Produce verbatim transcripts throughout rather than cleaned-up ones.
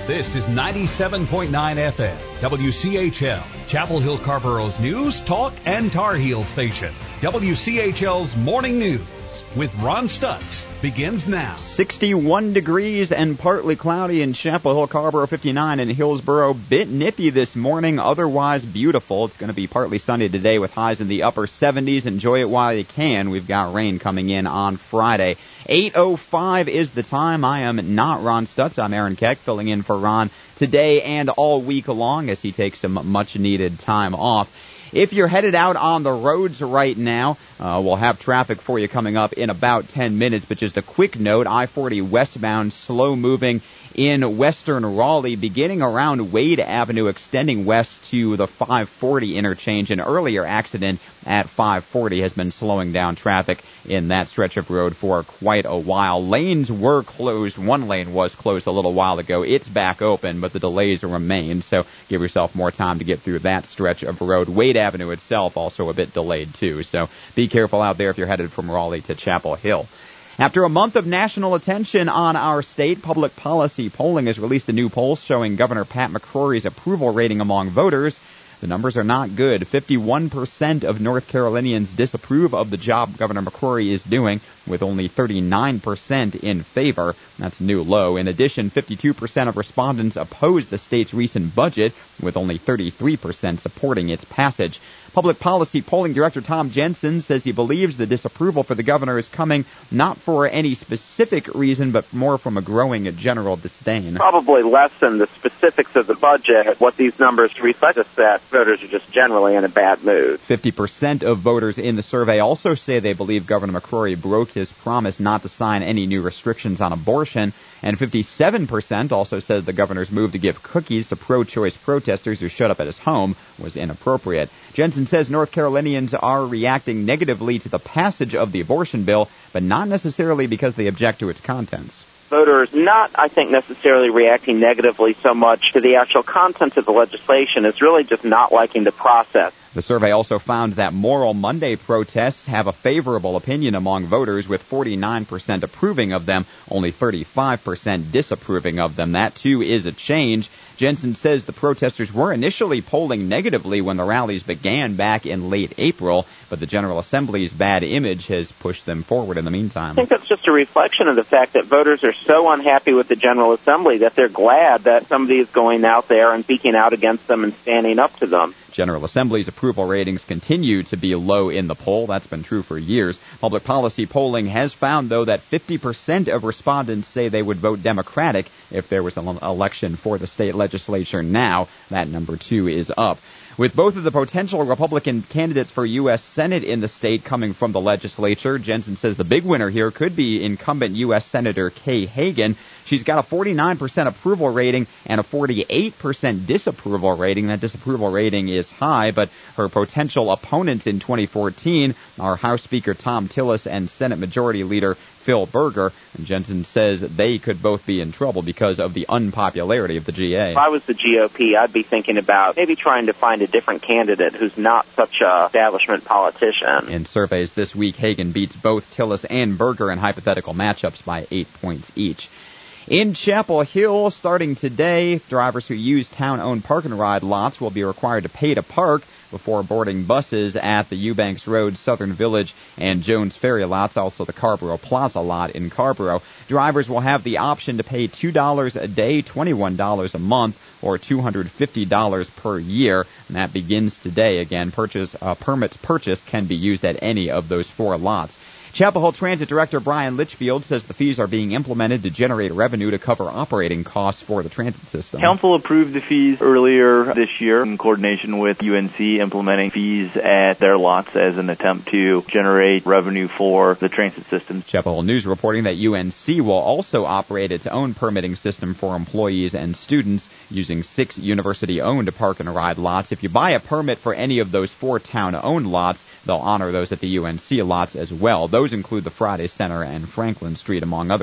This is ninety-seven point nine F M, W C H L, Chapel Hill Carborough's news, talk, and Tar Heel station. W C H L's Morning News with Ron Stutz begins now. sixty-one degrees and partly cloudy in Chapel Hill, Carborough, fifty-nine in Hillsborough. Bit nippy this morning, otherwise beautiful. It's going to be partly sunny today with highs in the upper seventies. Enjoy it while you can. We've got rain coming in on Friday. eight oh five is the time. I am not Ron Stutz. I'm Aaron Keck, filling in for Ron today and all week long as he takes some much-needed time off. If you're headed out on the roads right now, uh, we'll have traffic for you coming up in about ten minutes. But just a quick note, I forty westbound, slow-moving in western Raleigh, beginning around Wade Avenue, extending west to the five forty interchange. An earlier accident at five forty has been slowing down traffic in that stretch of road for quite a while. Lanes were closed. One lane was closed a little while ago. It's back open, but the delays remain, so give yourself more time to get through that stretch of road. Wade Avenue itself also a bit delayed, too, so be careful out there if you're headed from Raleigh to Chapel Hill. After a month of national attention on our state, Public Policy Polling has released a new poll showing Governor Pat McCrory's approval rating among voters. The numbers are not good. fifty-one percent of North Carolinians disapprove of the job Governor McCrory is doing, with only thirty-nine percent in favor. That's a new low. In addition, fifty-two percent of respondents oppose the state's recent budget, with only thirty-three percent supporting its passage. Public Policy Polling Director Tom Jensen says he believes the disapproval for the governor is coming not for any specific reason, but more from a growing general disdain. Probably less than the specifics of the budget. What these numbers reflect is that voters are just generally in a bad mood. fifty percent of voters in the survey also say they believe Governor McCrory broke his promise not to sign any new restrictions on abortion. And fifty-seven percent also said the governor's move to give cookies to pro-choice protesters who showed up at his home was inappropriate. Jensen says North Carolinians are reacting negatively to the passage of the abortion bill, but not necessarily because they object to its contents. Voters not, I think, necessarily reacting negatively so much to the actual content of the legislation. It's really just not liking the process. The survey also found that Moral Monday protests have a favorable opinion among voters, with forty-nine percent approving of them, only thirty-five percent disapproving of them. That, too, is a change. Jensen says the protesters were initially polling negatively when the rallies began back in late April, but the General Assembly's bad image has pushed them forward in the meantime. I think that's just a reflection of the fact that voters are so unhappy with the General Assembly that they're glad that somebody is going out there and speaking out against them and standing up to them. General Assembly's approval ratings continue to be low in the poll. That's been true for years. Public policy polling has found, though, that fifty percent of respondents say they would vote Democratic if there was an election for the state legislature now. That number, too, is up. With both of the potential Republican candidates for U S Senate in the state coming from the legislature, Jensen says the big winner here could be incumbent U S Senator Kay Hagan. She's got a forty-nine percent approval rating and a forty-eight percent disapproval rating. That disapproval rating is high, but her potential opponents in twenty fourteen are House Speaker Thom Tillis and Senate Majority Leader Phil Berger. And Jensen says they could both be in trouble because of the unpopularity of the G A. If I was the G O P, I'd be thinking about maybe trying to find a different candidate who's not such a establishment politician. In surveys this week, Hagan beats both Tillis and Berger in hypothetical matchups by eight points each. In Chapel Hill, starting today, drivers who use town-owned park and ride lots will be required to pay to park before boarding buses at the Eubanks Road, Southern Village, and Jones Ferry lots, also the Carborough Plaza lot in Carborough. Drivers will have the option to pay two dollars a day, twenty-one dollars a month, or two hundred fifty dollars per year. And that begins today. Again, purchase uh, permits purchased can be used at any of those four lots. Chapel Hill Transit Director Brian Litchfield says the fees are being implemented to generate revenue to cover operating costs for the transit system. Council approved the fees earlier this year in coordination with U N C, implementing fees at their lots as an attempt to generate revenue for the transit system. Chapel Hill News reporting that U N C will also operate its own permitting system for employees and students using six university-owned park and ride lots. If you buy a permit for any of those four town-owned lots, they'll honor those at the U N C lots as well. Those include the Friday Center and Franklin Street, among others.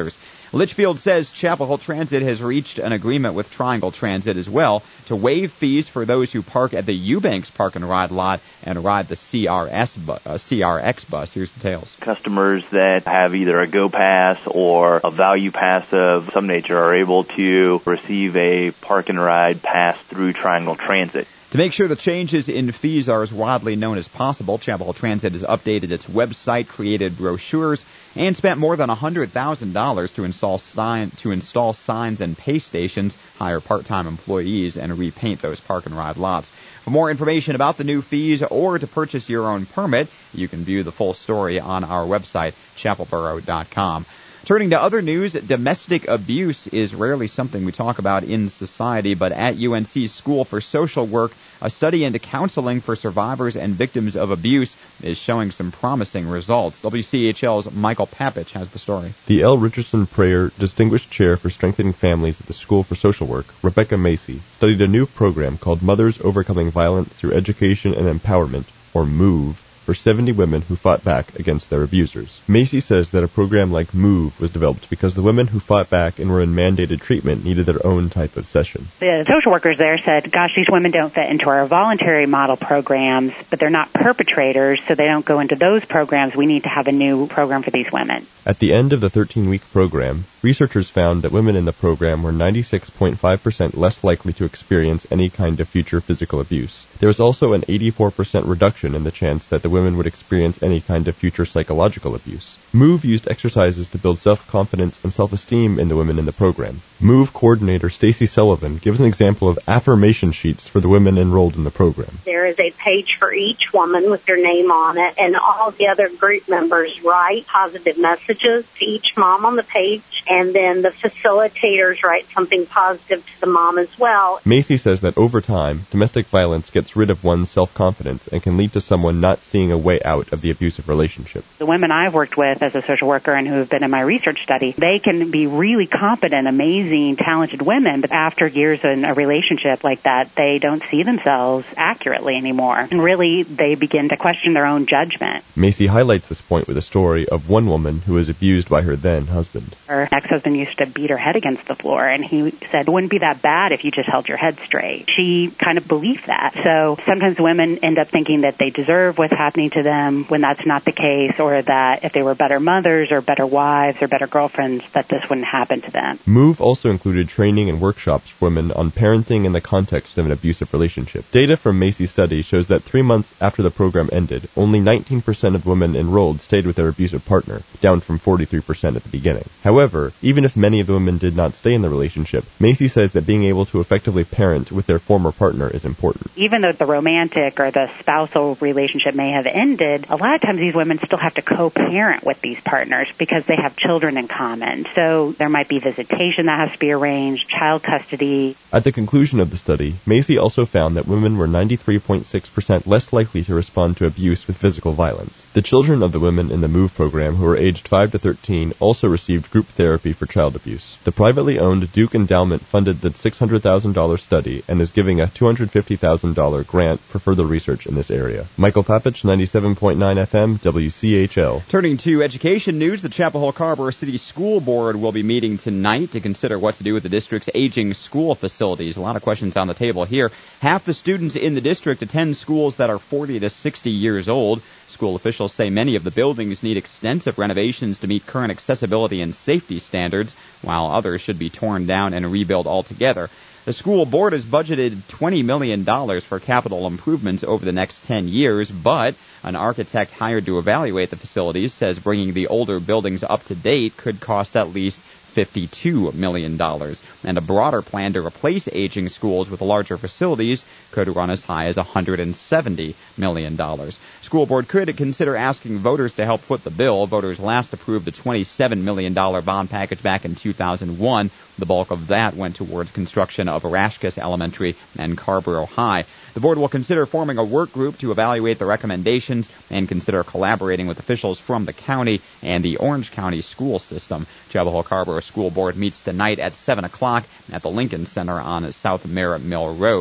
Litchfield says Chapel Hill Transit has reached an agreement with Triangle Transit as well to waive fees for those who park at the Eubanks Park and Ride lot and ride the C R S bu- uh, C R X bus. Here's the details. Customers that have either a Go Pass or a Value Pass of some nature are able to receive a park and ride pass through Triangle Transit. To make sure the changes in fees are as widely known as possible, Chapel Hill Transit has updated its website, created brochures, and spent more than one hundred thousand dollars to install sign, to install signs and pay stations, hire part-time employees, and repaint those park and ride lots. For more information about the new fees or to purchase your own permit, you can view the full story on our website, chapel borough dot com. Turning to other news, domestic abuse is rarely something we talk about in society, but at U N C's School for Social Work, a study into counseling for survivors and victims of abuse is showing some promising results. W C H L's Michael Papich has the story. The L. Richardson Prayer Distinguished Chair for Strengthening Families at the School for Social Work, Rebecca Macy, studied a new program called Mothers Overcoming Violence Through Education and Empowerment, or MOVE, for seventy women who fought back against their abusers. Macy says that a program like MOVE was developed because the women who fought back and were in mandated treatment needed their own type of session. The social workers there said, gosh, these women don't fit into our voluntary model programs, but they're not perpetrators, so they don't go into those programs. We need to have a new program for these women. At the end of the thirteen-week program, researchers found that women in the program were ninety-six point five percent less likely to experience any kind of future physical abuse. There was also an eighty-four percent reduction in the chance that the women would experience any kind of future psychological abuse. MOVE used exercises to build self-confidence and self-esteem in the women in the program. MOVE coordinator Stacy Sullivan gives an example of affirmation sheets for the women enrolled in the program. There is a page for each woman with their name on it, and all the other group members write positive messages to each mom on the page, and then the facilitators write something positive to the mom as well. Macy says that over time, domestic violence gets rid of one's self-confidence and can lead to someone not seeing a way out of the abusive relationship. The women I've worked with as a social worker and who have been in my research study, they can be really competent, amazing, talented women, but after years in a relationship like that, they don't see themselves accurately anymore. And really, they begin to question their own judgment. Macy highlights this point with a story of one woman who was abused by her then-husband. Her ex-husband used to beat her head against the floor, and he said, it wouldn't be that bad if you just held your head straight. She kind of believed that. So sometimes women end up thinking that they deserve what's happening to them when that's not the case, or that if they were better mothers or better wives or better girlfriends, that this wouldn't happen to them. MOVE also included training and workshops for women on parenting in the context of an abusive relationship. Data from Macy's study shows that three months after the program ended, only nineteen percent of women enrolled stayed with their abusive partner, down from forty-three percent at the beginning. However, even if many of the women did not stay in the relationship, Macy says that being able to effectively parent with their former partner is important. Even though the romantic or the spousal relationship may have ended, a lot of times these women still have to co-parent with these partners because they have children in common. So there might be visitation that has to be arranged, child custody. At the conclusion of the study, Macy also found that women were ninety-three point six percent less likely to respond to abuse with physical violence. The children of the women in the MOVE program who were aged five to thirteen also received group therapy for child abuse. The privately owned Duke Endowment funded the six hundred thousand dollars study and is giving a two hundred fifty thousand dollars grant for further research in this area. Michael Papich, ninety-seven point nine F M, W C H L. Turning to education news, the Chapel Hill Carrboro City School Board will be meeting tonight to consider what to do with the district's aging school facilities. A lot of questions on the table here. Half the students in the district attend schools that are forty to sixty years old. School officials say many of the buildings need extensive renovations to meet current accessibility and safety standards, while others should be torn down and rebuilt altogether. The school board has budgeted twenty million dollars for capital improvements over the next ten years, but an architect hired to evaluate the facilities says bringing the older buildings up to date could cost at least fifty-two million dollars, and a broader plan to replace aging schools with larger facilities could run as high as one hundred seventy million dollars. School board could consider asking voters to help foot the bill. Voters last approved the twenty-seven million dollars bond package back in two thousand one. The bulk of that went towards construction of Erascus Elementary and Carrboro High. The board will consider forming a work group to evaluate the recommendations and consider collaborating with officials from the county and the Orange County school system. Chapel Hill Carrboro School Board meets tonight at seven o'clock at the Lincoln Center on South Merritt Mill Road.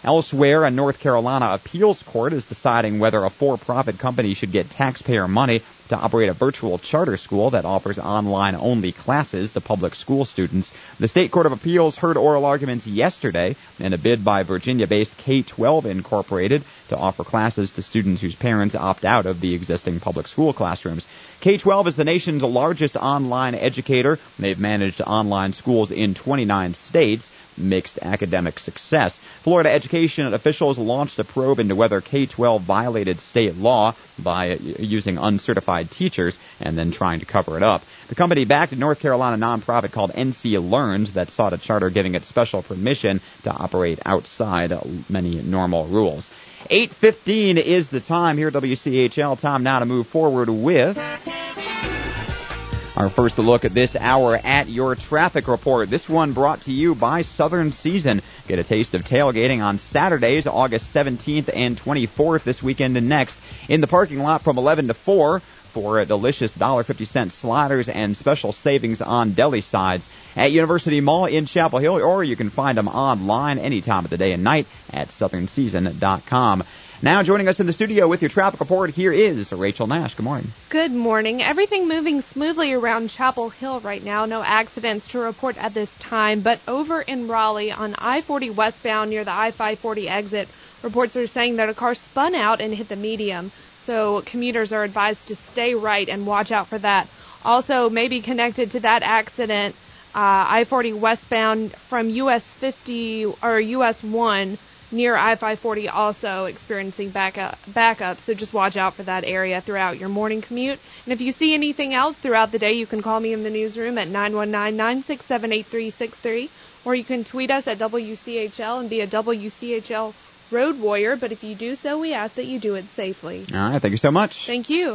Elsewhere, a North Carolina appeals court is deciding whether a for-profit company should get taxpayer money to operate a virtual charter school that offers online-only classes to public school students. The State Court of Appeals heard oral arguments yesterday in a bid by Virginia-based K twelve Incorporated to offer classes to students whose parents opt out of the existing public school classrooms. K twelve is the nation's largest online educator. They've managed online schools in twenty-nine states. Mixed academic success. Florida education officials launched a probe into whether K twelve violated state law by using uncertified teachers and then trying to cover it up. The company backed a North Carolina nonprofit called N C Learns that sought a charter giving it special permission to operate outside many normal rules. eight fifteen is the time here at W C H L. Time now to move forward with our first look at this hour at your traffic report. This one brought to you by Southern Season. Get a taste of tailgating on Saturdays, August seventeenth and twenty-fourth, this weekend and next, in the parking lot from eleven to four for delicious one dollar fifty sliders and special savings on deli sides at University Mall in Chapel Hill, or you can find them online any time of the day and night at southern season dot com. Now joining us in the studio with your traffic report, here is Rachel Nash. Good morning. Good morning. Everything moving smoothly around Chapel Hill right now. No accidents to report at this time. But over in Raleigh on I forty westbound near the I five forty exit, reports are saying that a car spun out and hit the medium. So commuters are advised to stay right and watch out for that. Also, maybe connected to that accident, uh, I forty westbound from U S fifty or U S one near I five forty also experiencing backup, backup, so just watch out for that area throughout your morning commute. And if you see anything else throughout the day, you can call me in the newsroom at nine one nine, nine six seven, eight three six three, or you can tweet us at W C H L and be a W C H L road warrior, but if you do so, we ask that you do it safely. All right, thank you so much. Thank you.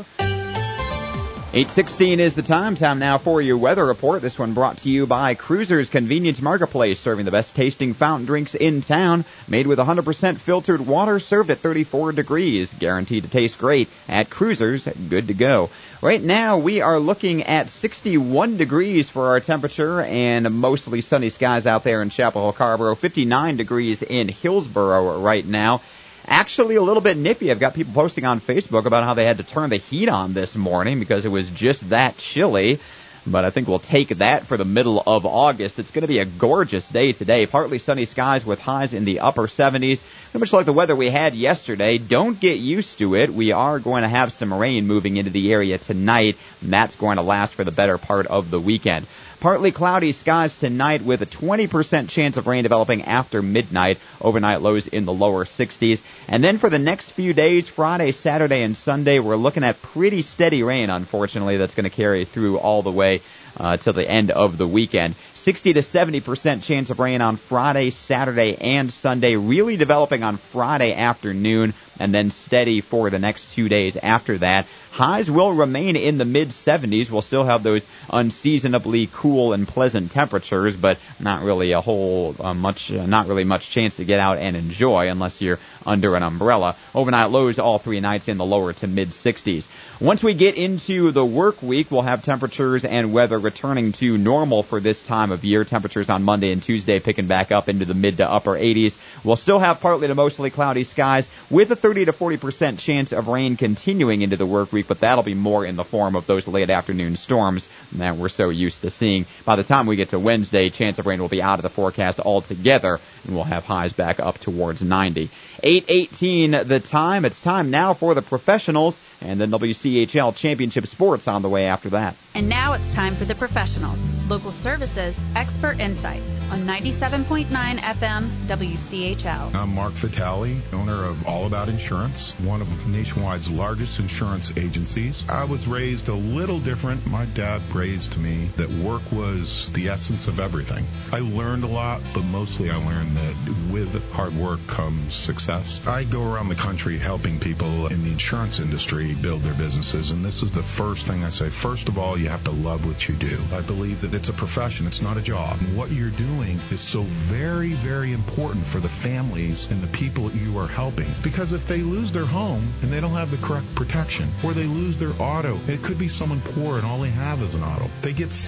eight sixteen is the time. Time now for your weather report. This one brought to you by Cruisers Convenience Marketplace, serving the best tasting fountain drinks in town. Made with one hundred percent filtered water, served at thirty-four degrees. Guaranteed to taste great at Cruisers. Good to go. Right now, we are looking at sixty-one degrees for our temperature and mostly sunny skies out there in Chapel Hill, Carrboro. fifty-nine degrees in Hillsboro right now. Actually a little bit nippy. I've got people posting on Facebook about how they had to turn the heat on this morning because it was just that chilly. But I think we'll take that for the middle of August. It's going to be a gorgeous day today. Partly sunny skies with highs in the upper seventies. Pretty much like the weather we had yesterday. Don't get used to it. We are going to have some rain moving into the area tonight, and that's going to last for the better part of the weekend. Partly cloudy skies tonight with a twenty percent chance of rain developing after midnight. Overnight lows in the lower sixties. And then for the next few days, Friday, Saturday, and Sunday, we're looking at pretty steady rain, unfortunately, that's going to carry through all the way uh, till the end of the weekend. sixty to seventy percent chance of rain on Friday, Saturday, and Sunday, really developing on Friday afternoon, and then steady for the next two days after that. Highs will remain in the mid seventies. We'll still have those unseasonably cool and pleasant temperatures, but not really a whole uh, much, uh, not really much chance to get out and enjoy unless you're under an umbrella. Overnight lows all three nights in the lower to mid sixties. Once we get into the work week, we'll have temperatures and weather returning to normal for this time of year. Temperatures on Monday and Tuesday picking back up into the mid to upper eighties. We'll still have partly to mostly cloudy skies with a thirty to forty percent chance of rain continuing into the work week, but that'll be more in the form of those late afternoon storms that we're so used to seeing. By the time we get to Wednesday, chance of rain will be out of the forecast altogether, and we'll have highs back up towards ninety. eight eighteen the time. It's time now for the professionals, and then W C H L Championship Sports on the way after that. And now it's time for the professionals. Local services, expert insights on ninety-seven point nine F M W C H L. I'm Mark Vitale, owner of All About Insurance, one of Nationwide's largest insurance agencies. I was raised a little different. My dad raised me that work was the essence of everything. I learned a lot, but mostly I learned that with hard work comes success. I go around the country helping people in the insurance industry build their businesses, and this is the first thing I say. First of all, you have to love what you do. I believe that it's a profession, it's not a job. And what you're doing is so very, very important for the families and the people you are helping. Because if they lose their home and they don't have the correct protection, or they lose their auto, it could be someone poor and all they have is an auto. They get sick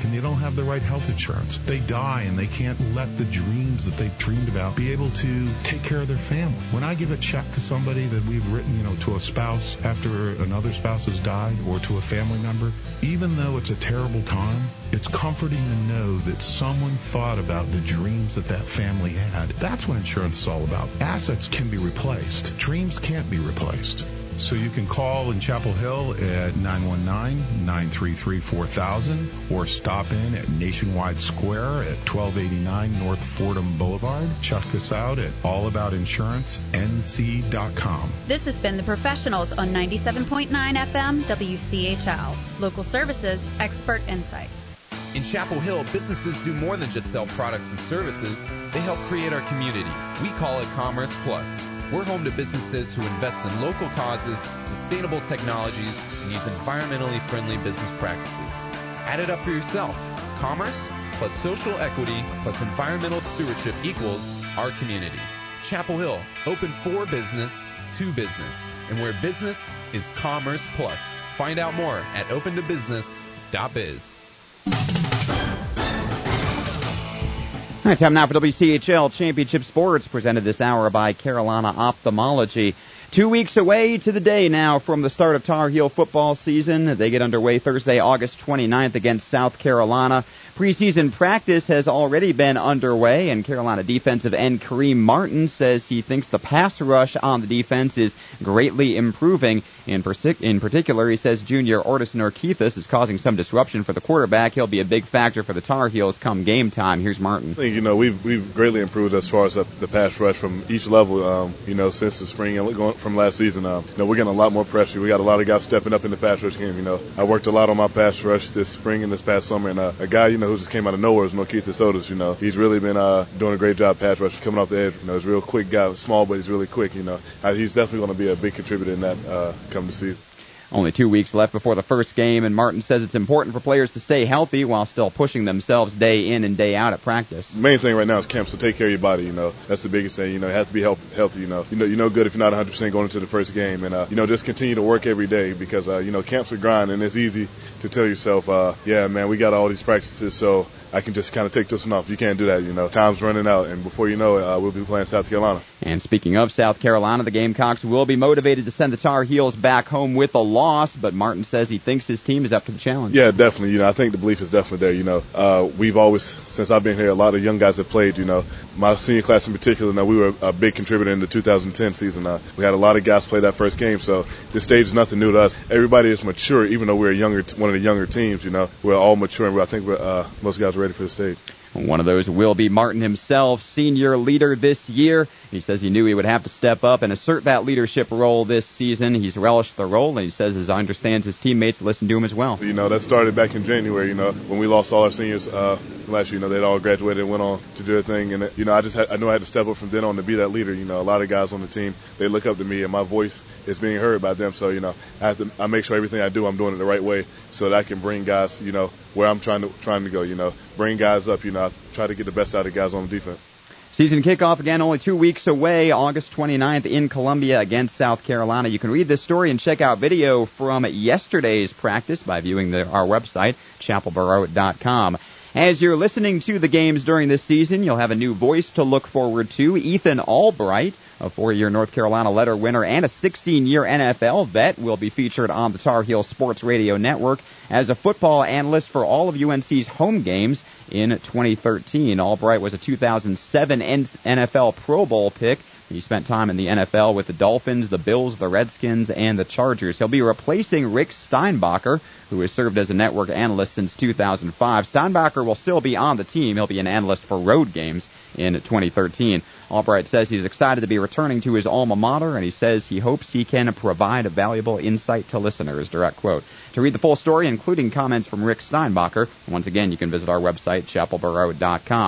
and they don't have the right health insurance. They die and they can't let the dreams that they've dreamed about be able to take care of their family. When I give a check to somebody that we've written, you know, to a spouse after another spouse has died, or to a family member, even though it's a terrible time, it's comforting to know that someone thought about the dreams that that family had. That's what insurance is all about. Assets can be replaced. Dreams can't be replaced. So you can call in Chapel Hill at nine one nine, nine three three, four thousand or stop in at Nationwide Square at twelve eighty-nine North Fordham Boulevard. Check us out at all about insurance N C dot com. This has been The Professionals on ninety-seven point nine F M W C H L. Local services, expert insights. In Chapel Hill, businesses do more than just sell products and services. They help create our community. We call it Commerce Plus. We're home to businesses who invest in local causes, sustainable technologies, and use environmentally friendly business practices. Add it up for yourself. Commerce plus social equity plus environmental stewardship equals our community. Chapel Hill, open for business, to business, and where business is Commerce Plus. Find out more at open to business dot biz. All right, time now for W C H L Championship Sports, presented this hour by Carolina Ophthalmology. Two weeks away to the day now from the start of Tar Heel football season. They get underway Thursday, August twenty-ninth against South Carolina. Preseason practice has already been underway, and Carolina defensive end Kareem Martin says he thinks the pass rush on the defense is greatly improving. In, persi- in particular, he says junior Ortis Norkeithus is causing some disruption for the quarterback. He'll be a big factor for the Tar Heels come game time. Here's Martin. I think, you know, we've, we've greatly improved as far as the, the pass rush from each level, um, you know, since the spring and going from last season. Um, you know, we're getting a lot more pressure. We got a lot of guys stepping up in the pass rush game. You know, I worked a lot on my pass rush this spring and this past summer, and uh, a guy, you know, who just came out of nowhere is Norkeithus Otis. You know, he's really been uh, doing a great job pass rush, coming off the edge. You know, he's a real quick guy, small, but he's really quick. You know, uh, he's definitely going to be a big contributor in that uh, come the season. Only two weeks left before the first game, and Martin says it's important for players to stay healthy while still pushing themselves day in and day out at practice. The main thing right now is camps to take care of your body. You know, that's the biggest thing. You know, you have to be health, healthy. You know, you know, you're no good if you're not one hundred percent going into the first game, and uh, you know, just continue to work every day because uh, you know, camps are grind, and it's easy to tell yourself, uh, yeah, man, we got all these practices, so I can just kind of take this one off. You can't do that, you know. Time's running out, and before you know it, uh, we'll be playing South Carolina. And speaking of South Carolina, the Gamecocks will be motivated to send the Tar Heels back home with a loss, but Martin says he thinks his team is up to the challenge. Yeah, definitely. You know, I think the belief is definitely there. You know, uh, we've always, since I've been here, a lot of young guys have played. You know, my senior class in particular, now we were a big contributor in the two thousand ten season. Uh, we had a lot of guys play that first game, so this stage is nothing new to us. Everybody is mature, even though we're a younger, one of the younger teams. You know, we're all mature, and I think we're, uh, most guys are ready for the stage. One of those will be Martin himself, senior leader this year. He says he knew he would have to step up and assert that leadership role this season. He's relished the role, and he says as I understand his teammates listen to him as well. You know, that started back in January, you know, when we lost all our seniors uh, last year. You know, they'd all graduated and went on to do their thing. And, you know, I just had, I knew I had to step up from then on to be that leader. You know, a lot of guys on the team, they look up to me, and my voice is being heard by them. So, you know, I have to I make sure everything I do, I'm doing it the right way so that I can bring guys, you know, where I'm trying to trying to go, you know, bring guys up, you know, I try to get the best out of guys on the defense. Season kickoff again only two weeks away, August twenty-ninth in Columbia against South Carolina. You can read this story and check out video from yesterday's practice by viewing the, our website, chapel borough dot com. As you're listening to the games during this season, you'll have a new voice to look forward to. Ethan Albright, a four-year North Carolina letter winner and a sixteen-year N F L vet, will be featured on the Tar Heel Sports Radio Network as a football analyst for all of U N C's home games in twenty thirteen. Albright was a two thousand seven N F L Pro Bowl pick. He spent time in the N F L with the Dolphins, the Bills, the Redskins, and the Chargers. He'll be replacing Rick Steinbacher, who has served as a network analyst since two thousand five. Steinbacher will still be on the team. He'll be an analyst for road games in twenty thirteen. Albright says he's excited to be returning to his alma mater, and he says he hopes he can provide a valuable insight to listeners. Direct quote. To read the full story, including comments from Rick Steinbacher, once again, you can visit our website, chapel borough dot com.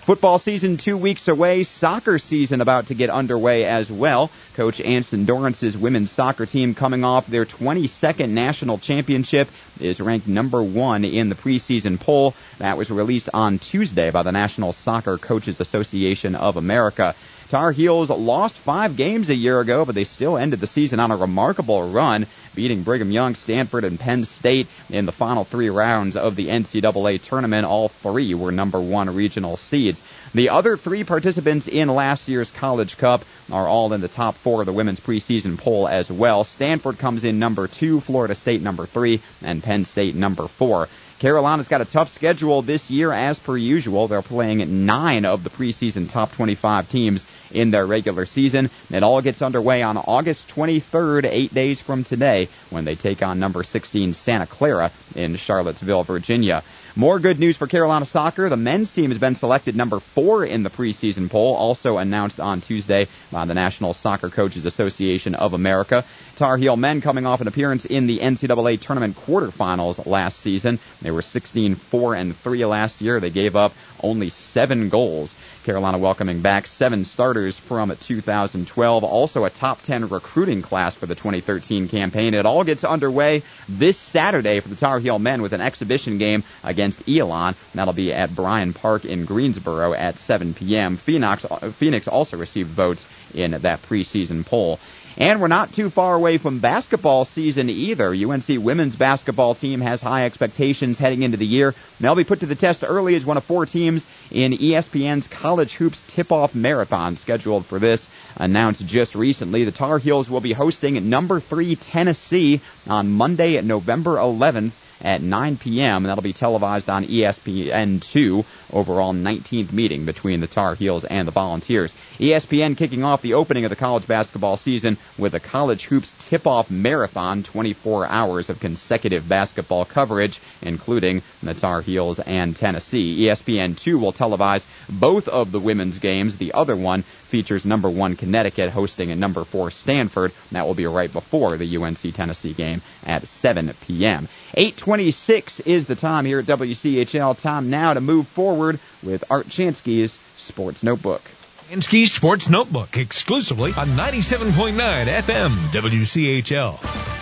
Football season two weeks away. Soccer season about to get underway as well. Coach Anson Dorrance's women's soccer team, coming off their twenty-second national championship, is ranked number one in the preseason poll. That was released on Tuesday by the National Soccer Coaches Association of America. Tar Heels lost five games a year ago, but they still ended the season on a remarkable run, beating Brigham Young, Stanford, and Penn State in the final three rounds of the N C double A tournament. All three were number one regional seeds. The other three participants in last year's College Cup are all in the top four of the women's preseason poll as well. Stanford comes in number two, Florida State number three, and Penn State number four. Carolina's got a tough schedule this year as per usual. They're playing nine of the preseason top twenty-five teams in their regular season. It all gets underway on August twenty-third, eight days from today, when they take on number sixteen Santa Clara in Charlottesville, Virginia. More good news for Carolina soccer. The men's team has been selected number four in the preseason poll, also announced on Tuesday by the National Soccer Coaches Association of America. Tar Heel men coming off an appearance in the N C double A tournament quarterfinals last season. They were sixteen four and three last year. They gave up only seven goals. Carolina welcoming back seven starters from two thousand twelve. Also a top ten recruiting class for the twenty thirteen campaign. It all gets underway this Saturday for the Tar Heel men with an exhibition game against Elon. That'll be at Bryan Park in Greensboro at seven p.m. Phoenix, Phoenix also received votes in that preseason poll. And we're not too far away from basketball season either. U N C women's basketball team has high expectations heading into the year. They'll be put to the test early as one of four teams in E S P N's College Hoops Tip-Off Marathon, scheduled for this, announced just recently. The Tar Heels will be hosting number three Tennessee on Monday, November eleventh. At nine p.m. That'll be televised on E S P N two. Overall nineteenth meeting between the Tar Heels and the Volunteers. E S P N kicking off the opening of the college basketball season with a College Hoops Tip-Off Marathon, twenty-four hours of consecutive basketball coverage, including the Tar Heels and Tennessee. E S P N two will televise both of the women's games. The other one features number one Connecticut hosting a number four Stanford. That will be right before the U N C Tennessee game at seven p.m. eight twenty-six is the time here at W C H L. Time now to move forward with Art Chansky's Sports Notebook. Chansky's Sports Notebook, exclusively on ninety-seven point nine F M W C H L.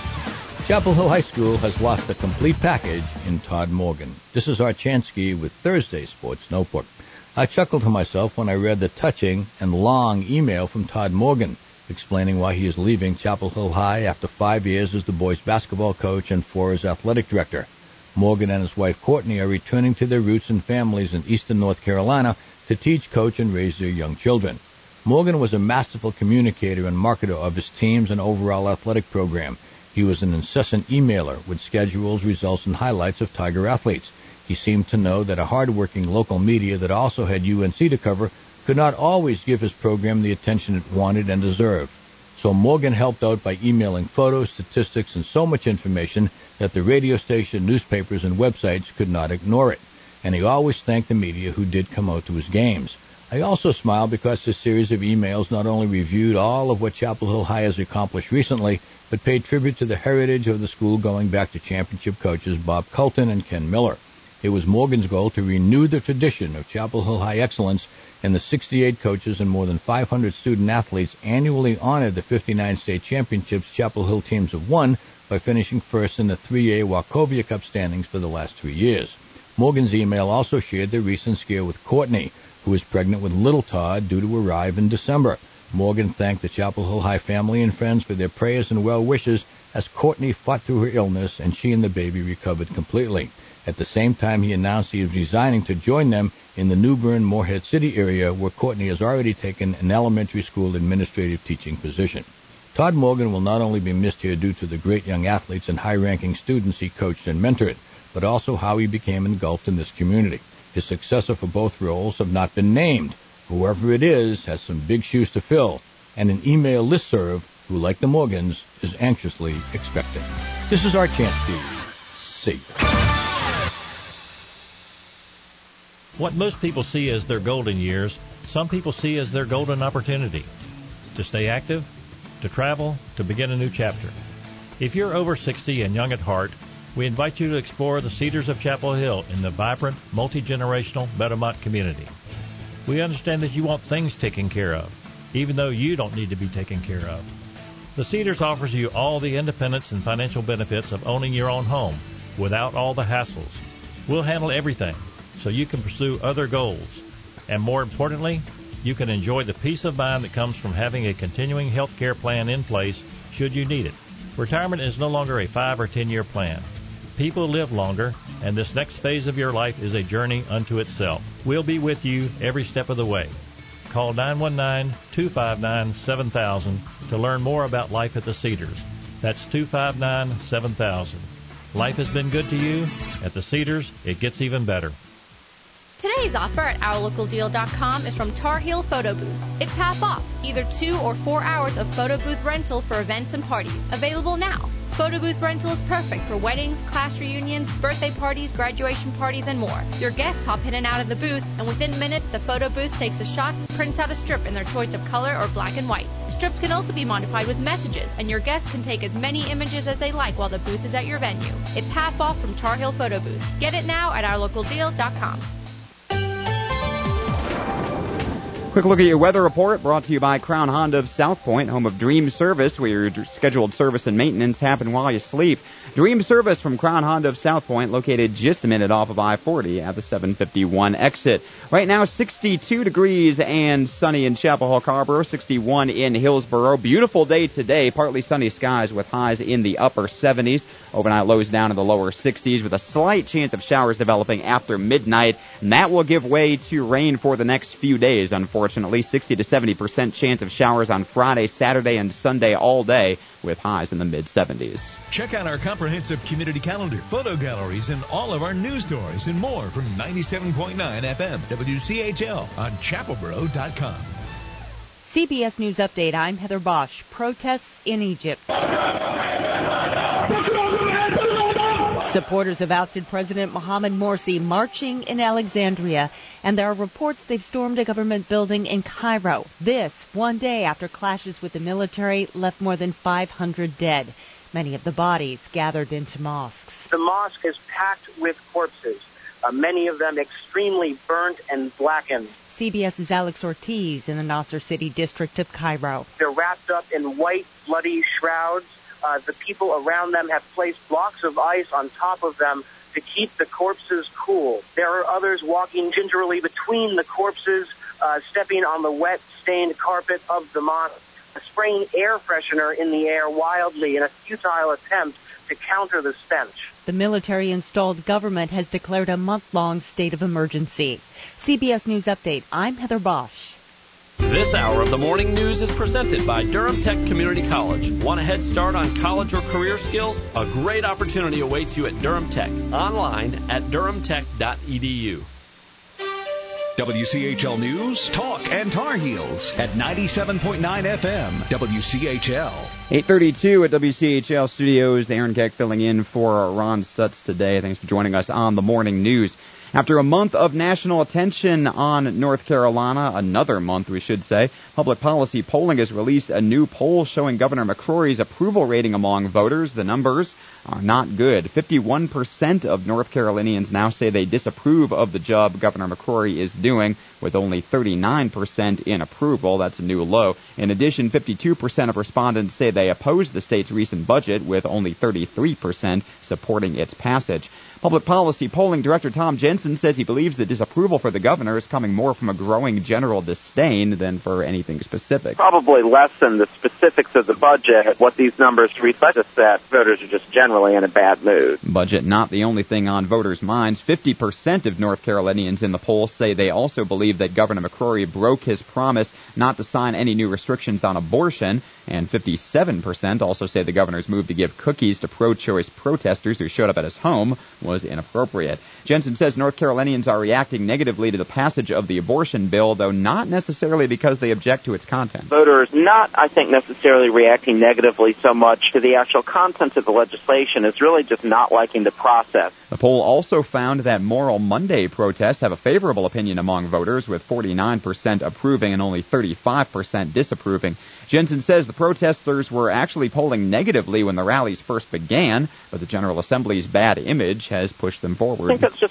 Chapel Hill High School has lost a complete package in Todd Morgan. This is Art Chansky with Thursday's Sports Notebook. I chuckled to myself when I read the touching and long email from Todd Morgan explaining why he is leaving Chapel Hill High after five years as the boys' basketball coach and four as athletic director. Morgan and his wife Courtney are returning to their roots and families in eastern North Carolina to teach, coach, and raise their young children. Morgan was a masterful communicator and marketer of his teams and overall athletic program. He was an incessant emailer with schedules, results, and highlights of Tiger athletes. He seemed to know that a hard-working local media that also had U N C to cover could not always give his program the attention it wanted and deserved. So Morgan helped out by emailing photos, statistics, and so much information that the radio station, newspapers, and websites could not ignore it. And he always thanked the media who did come out to his games. I also smiled because this series of emails not only reviewed all of what Chapel Hill High has accomplished recently, but paid tribute to the heritage of the school going back to championship coaches Bob Colton and Ken Miller. It was Morgan's goal to renew the tradition of Chapel Hill High excellence, and the sixty-eight coaches and more than five hundred student-athletes annually honored the fifty-nine state championships Chapel Hill teams have won by finishing first in the three A Wachovia Cup standings for the last three years. Morgan's email also shared the recent scare with Courtney, who is pregnant with little Todd due to arrive in December. Morgan thanked the Chapel Hill High family and friends for their prayers and well wishes as Courtney fought through her illness and she and the baby recovered completely. At the same time, he announced he is resigning to join them in the New Bern, Morehead City area, where Courtney has already taken an elementary school administrative teaching position. Todd Morgan will not only be missed here due to the great young athletes and high-ranking students he coached and mentored, but also how he became engulfed in this community. His successor for both roles have not been named. Whoever it is has some big shoes to fill, and an email listserv who, like the Morgans, is anxiously expecting. This is our chance to see you. What most people see as their golden years, some people see as their golden opportunity. To stay active, to travel, to begin a new chapter. If you're over sixty and young at heart, we invite you to explore the Cedars of Chapel Hill in the vibrant, multi-generational Meadowmont community. We understand that you want things taken care of, even though you don't need to be taken care of. The Cedars offers you all the independence and financial benefits of owning your own home without all the hassles. We'll handle everything so you can pursue other goals. And more importantly, you can enjoy the peace of mind that comes from having a continuing health care plan in place should you need it. Retirement is no longer a five or ten year plan. People live longer, and this next phase of your life is a journey unto itself. We'll be with you every step of the way. Call nine one nine, two five nine, seven thousand to learn more about life at the Cedars. That's two five nine, seven thousand. Life has been good to you. At the Cedars, it gets even better. Today's offer at our local deal dot com is from Tar Heel Photo Booth. It's half off, either two or four hours of photo booth rental for events and parties. Available now. Photo booth rental is perfect for weddings, class reunions, birthday parties, graduation parties, and more. Your guests hop in and out of the booth, and within minutes, the photo booth takes the shots, prints out a strip in their choice of color or black and white. Strips can also be modified with messages, and your guests can take as many images as they like while the booth is at your venue. It's half off from Tar Heel Photo Booth. Get it now at our local deal dot com. Quick look at your weather report brought to you by Crown Honda of South Point, home of Dream Service, where your scheduled service and maintenance happen while you sleep. Dream Service from Crown Honda of South Point, located just a minute off of I forty at the seven fifty-one exit. Right now, sixty-two degrees and sunny in Chapel Hill, Carrboro, sixty-one in Hillsboro. Beautiful day today, partly sunny skies with highs in the upper seventies. Overnight lows down in the lower sixties with a slight chance of showers developing after midnight. And that will give way to rain for the next few days, unfortunately. sixty to seventy percent chance of showers on Friday, Saturday, and Sunday all day with highs in the mid-seventies. Check out our comprehensive community calendar, photo galleries, and all of our news stories and more from ninety-seven point nine F M W C H L on chapel boro dot com. C B S News Update, I'm Heather Bosch. Protests in Egypt. Supporters have ousted President Mohamed Morsi marching in Alexandria, and there are reports they've stormed a government building in Cairo. This, one day after clashes with the military left more than five hundred dead. Many of the bodies gathered into mosques. The mosque is packed with corpses, uh, many of them extremely burnt and blackened. CBS's Alex Ortiz in the Nasser City district of Cairo. They're wrapped up in white, bloody shrouds. Uh, the people around them have placed blocks of ice on top of them to keep the corpses cool. There are others walking gingerly between the corpses, uh, stepping on the wet, stained carpet of the mosque, spraying air freshener in the air wildly in a futile attempt to counter the stench. The military-installed government has declared a month-long state of emergency. C B S News Update, I'm Heather Bosch. This hour of the morning news is presented by Durham Tech Community College. Want a head start on college or career skills? A great opportunity awaits you at Durham Tech. Online at durham tech dot e d u. W C H L News, Talk, and Tar Heels at ninety-seven point nine F M, W C H L. eight thirty-two at W C H L Studios. Aaron Keck filling in for Ron Stutz today. Thanks for joining us on the morning news. After a month of national attention on North Carolina, another month we should say, Public Policy Polling has released a new poll showing Governor McCrory's approval rating among voters. The numbers are not good. fifty-one percent of North Carolinians now say they disapprove of the job Governor McCrory is doing, with only thirty-nine percent in approval. That's a new low. In addition, fifty-two percent of respondents say they oppose the state's recent budget, with only thirty-three percent supporting its passage. Public Policy Polling Director Tom Jensen says he believes the disapproval for the governor is coming more from a growing general disdain than for anything specific. Probably less than the specifics of the budget. What these numbers reflect is that voters are just generally in a bad mood. Budget not the only thing on voters' minds. fifty percent of North Carolinians in the poll say they also believe that Governor McCrory broke his promise not to sign any new restrictions on abortion. And fifty-seven percent also say the governor's move to give cookies to pro-choice protesters who showed up at his home was inappropriate. Jensen says North Carolinians are reacting negatively to the passage of the abortion bill, though not necessarily because they object to its content. Voters not, I think, necessarily reacting negatively so much to the actual content of the legislation. It's really just not liking the process. The poll also found that Moral Monday protests have a favorable opinion among voters, with forty-nine percent approving and only thirty-five percent disapproving. Jensen says the protesters were actually polling negatively when the rallies first began, but the General Assembly's bad image has pushed them forward. I think that's just a reflection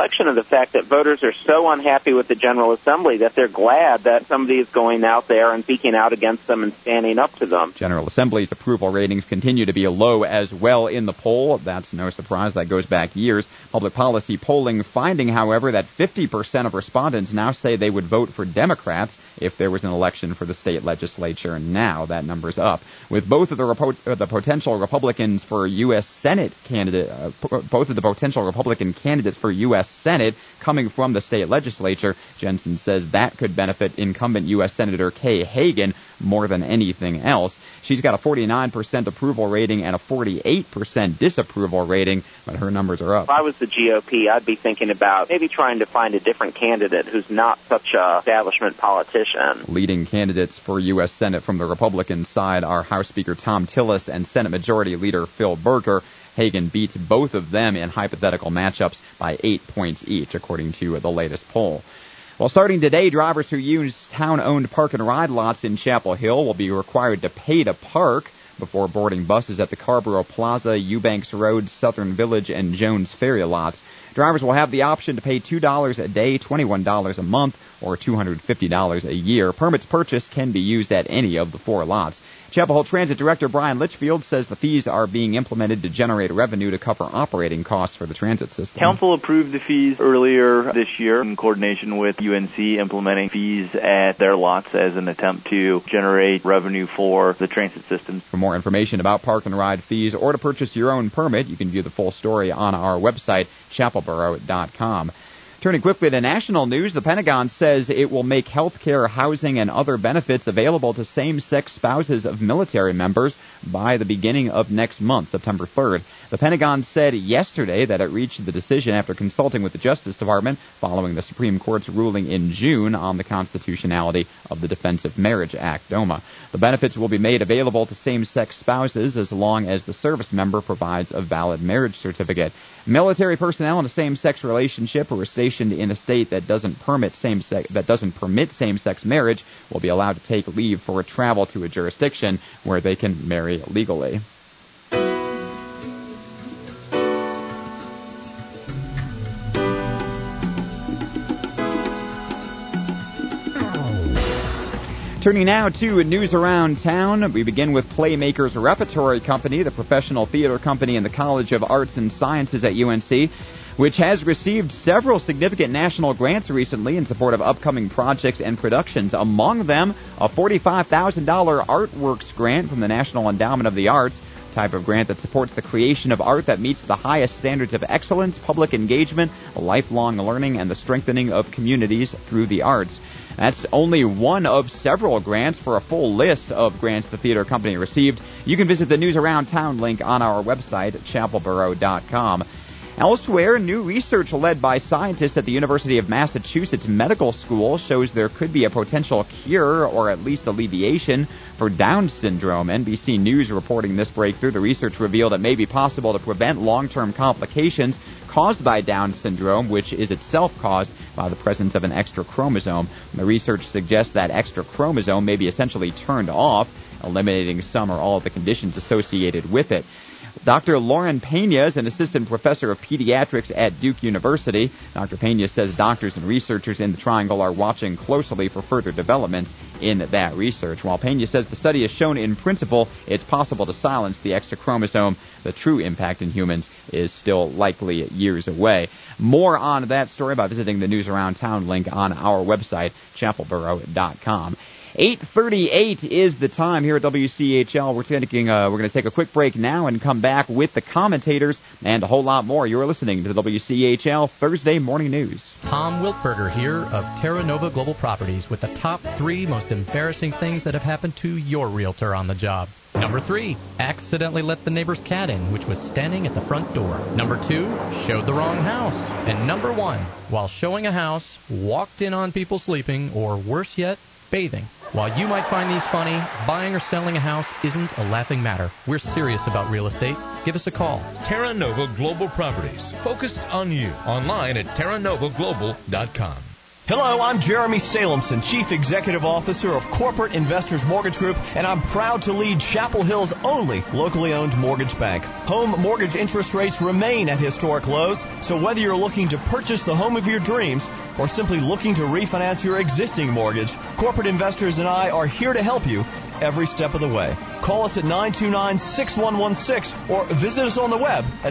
reflection of the fact that voters are so unhappy with the General Assembly that they're glad that somebody is going out there and speaking out against them and standing up to them. General Assembly's approval ratings continue to be low as well in the poll. That's no surprise. That goes back years. Public policy polling finding, however, that fifty percent of respondents now say they would vote for Democrats if there was an election for the state legislature. Now that number's up. With both of the, repo- uh, the potential Republicans for U S Senate candidate, uh, p- both of the potential Republican candidates for U S Senate coming from the state legislature, Jensen says that could benefit incumbent U S Senator Kay Hagan more than anything else. She's got a forty-nine percent approval rating and a forty-eight percent disapproval rating, but her numbers are up. If I was the G O P, I'd be thinking about maybe trying to find a different candidate who's not such a establishment politician. Leading candidates for U S Senate from the Republican side are House Speaker Tom Tillis and Senate Majority Leader Phil Berger. Hagan beats both of them in hypothetical matchups by eight points each, according to the latest poll. Well, starting today, drivers who use town-owned park and ride lots in Chapel Hill will be required to pay to park before boarding buses at the Carborough Plaza, Eubanks Road, Southern Village, and Jones Ferry lots. Drivers will have the option to pay two dollars a day, twenty-one dollars a month, or two hundred fifty dollars a year. Permits purchased can be used at any of the four lots. Chapel Hill Transit Director Brian Litchfield says the fees are being implemented to generate revenue to cover operating costs for the transit system. Council approved the fees earlier this year in coordination with U N C, implementing fees at their lots as an attempt to generate revenue for the transit system. For more information about park and ride fees or to purchase your own permit, you can view the full story on our website, chapelboro dot com. Turning quickly to national news, the Pentagon says it will make health care, housing, and other benefits available to same-sex spouses of military members by the beginning of next month, September third. The Pentagon said yesterday that it reached the decision after consulting with the Justice Department following the Supreme Court's ruling in June on the constitutionality of the Defense of Marriage Act, DOMA. The benefits will be made available to same-sex spouses as long as the service member provides a valid marriage certificate. Military personnel in a same-sex relationship who are stationed in a state that doesn't permit same-sex that doesn't permit same-sex marriage will be allowed to take leave for a travel to a jurisdiction where they can marry legally. Turning now to news around town, we begin with Playmakers Repertory Company, the professional theater company in the College of Arts and Sciences at U N C, which has received several significant national grants recently in support of upcoming projects and productions. Among them, a forty-five thousand dollars Artworks grant from the National Endowment of the Arts, type of grant that supports the creation of art that meets the highest standards of excellence, public engagement, lifelong learning, and the strengthening of communities through the arts. That's only one of several grants. For a full list of grants the theater company received, you can visit the News Around Town link on our website, chapelboro dot com. Elsewhere, new research led by scientists at the University of Massachusetts Medical School shows there could be a potential cure or at least alleviation for Down syndrome. N B C News reporting this breakthrough. The research revealed it may be possible to prevent long-term complications caused by Down syndrome, which is itself caused by the presence of an extra chromosome. The research suggests that extra chromosome may be essentially turned off, eliminating some or all of the conditions associated with it. Doctor Lauren Pena is an assistant professor of pediatrics at Duke University. Doctor Pena says doctors and researchers in the Triangle are watching closely for further developments in that research. While Pena says the study has shown in principle it's possible to silence the extra chromosome, the true impact in humans is still likely years away. More on that story by visiting the News Around Town link on our website, chapelboro dot com. eight thirty-eight is the time here at W C H L. We're taking, uh, we're going to take a quick break now and come back with the commentators and a whole lot more. You're listening to the W C H L Thursday Morning News. Tom Wiltberger here of Terra Nova Global Properties with the top three most embarrassing things that have happened to your realtor on the job. Number three, accidentally let the neighbor's cat in, which was standing at the front door. Number two, showed the wrong house. And number one, while showing a house, walked in on people sleeping, or worse yet, bathing. While you might find these funny, buying or selling a house isn't a laughing matter. We're serious about real estate. Give us a call. Terra Nova Global Properties, focused on you. Online at terra nova global dot com. Hello, I'm Jeremy Salemson, Chief Executive Officer of Corporate Investors Mortgage Group, and I'm proud to lead Chapel Hill's only locally owned mortgage bank. Home mortgage interest rates remain at historic lows, so whether you're looking to purchase the home of your dreams or simply looking to refinance your existing mortgage, Corporate Investors and I are here to help you every step of the way. Call us at nine two nine, six one one six or visit us on the web at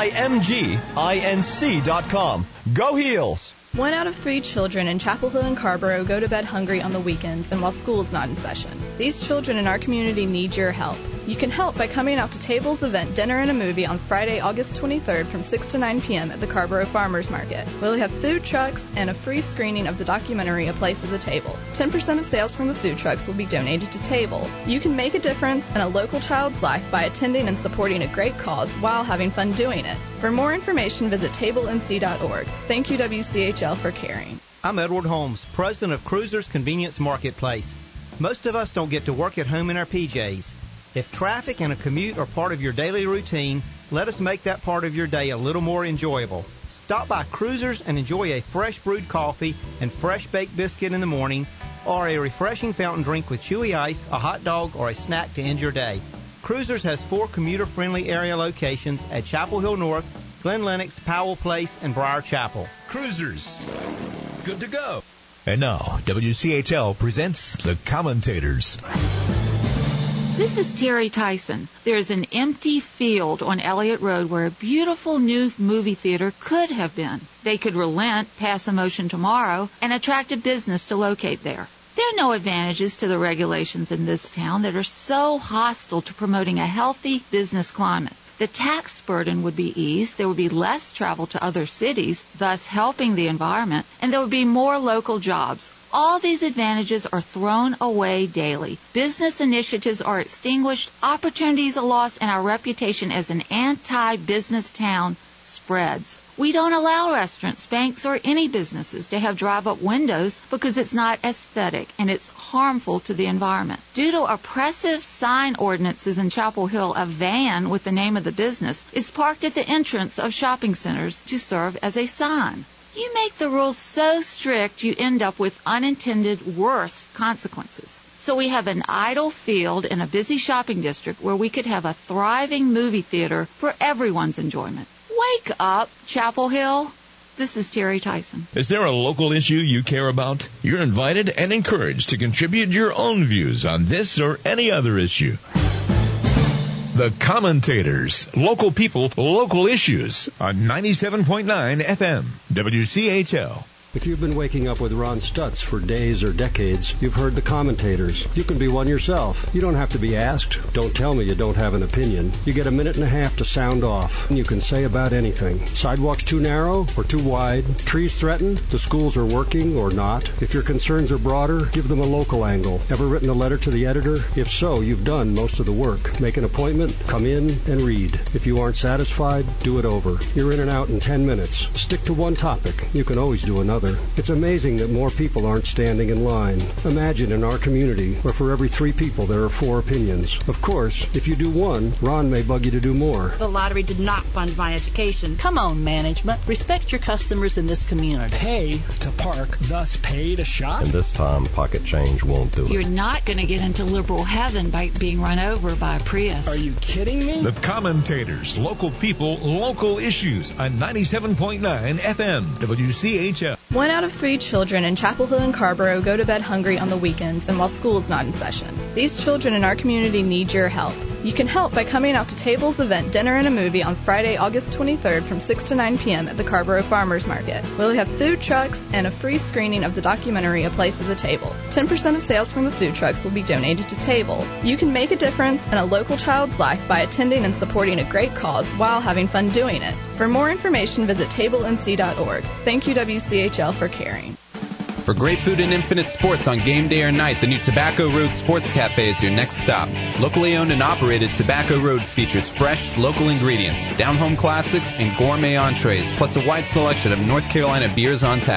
cimginc dot com. Go Heels! One out of three children in Chapel Hill and Carrboro go to bed hungry on the weekends and while school is not in session. These children in our community need your help. You can help by coming out to Table's event Dinner and a Movie on Friday, August twenty-third from six to nine p.m. at the Carrboro Farmers Market. We'll have food trucks and a free screening of the documentary A Place at the Table. ten percent of sales from the food trucks will be donated to Table. You can make a difference in a local child's life by attending and supporting a great cause while having fun doing it. For more information, visit table n c dot org. Thank you, W C H L, for caring. I'm Edward Holmes, president of Cruisers Convenience Marketplace. Most of us don't get to work at home in our P Js. If traffic and a commute are part of your daily routine, let us make that part of your day a little more enjoyable. Stop by Cruisers and enjoy a fresh brewed coffee and fresh baked biscuit in the morning, or a refreshing fountain drink with chewy ice, a hot dog, or a snack to end your day. Cruisers has four commuter-friendly area locations at Chapel Hill North, Glen Lennox, Powell Place, and Briar Chapel. Cruisers, good to go. And now, W C H L presents The Commentators. This is Terry Tyson. There's an empty field on Elliott Road where a beautiful new movie theater could have been. They could relent, pass a motion tomorrow, and attract a business to locate there. There are no advantages to the regulations in this town that are so hostile to promoting a healthy business climate. The tax burden would be eased, there would be less travel to other cities, thus helping the environment, and there would be more local jobs. All these advantages are thrown away daily. Business initiatives are extinguished, opportunities are lost, and our reputation as an anti-business town spreads. We don't allow restaurants, banks, or any businesses to have drive-up windows because it's not aesthetic and it's harmful to the environment. Due to oppressive sign ordinances in Chapel Hill, a van with the name of the business is parked at the entrance of shopping centers to serve as a sign. You make the rules so strict, you end up with unintended worse consequences. So we have an idle field in a busy shopping district where we could have a thriving movie theater for everyone's enjoyment. Wake up, Chapel Hill. This is Terry Tyson. Is there a local issue you care about? You're invited and encouraged to contribute your own views on this or any other issue. The Commentators, local people, local issues on ninety-seven point nine F M, W C H L. If you've been waking up with Ron Stutz for days or decades, you've heard the commentators. You can be one yourself. You don't have to be asked. Don't tell me you don't have an opinion. You get a minute and a half to sound off, and you can say about anything. Sidewalks too narrow or too wide? Trees threatened? The schools are working or not? If your concerns are broader, give them a local angle. Ever written a letter to the editor? If so, you've done most of the work. Make an appointment, come in, and read. If you aren't satisfied, do it over. You're in and out in ten minutes. Stick to one topic. You can always do another. It's amazing that more people aren't standing in line. Imagine in our community where for every three people there are four opinions. Of course, if you do one, Ron may bug you to do more. The lottery did not fund my education. Come on, management. Respect your customers in this community. Pay to park, thus pay to shop. And this time, pocket change won't do it. You're not going to get into liberal heaven by being run over by a Prius. Are you kidding me? The Commentators, local people, local issues on ninety-seven point nine F M, W C H L. One out of three children in Chapel Hill and Carrboro go to bed hungry on the weekends and while school is not in session. These children in our community need your help. You can help by coming out to Table's event Dinner and a Movie on Friday, August twenty-third from six to nine p.m. at the Carrboro Farmers Market. We'll have food trucks and a free screening of the documentary A Place at the Table. ten percent of sales from the food trucks will be donated to Table. You can make a difference in a local child's life by attending and supporting a great cause while having fun doing it. For more information, visit table n c dot org. Thank you, W C H L, for caring. For great food and infinite sports on game day or night, the new Tobacco Road Sports Cafe is your next stop. Locally owned and operated, Tobacco Road features fresh, local ingredients, down-home classics, and gourmet entrees, plus a wide selection of North Carolina beers on tap.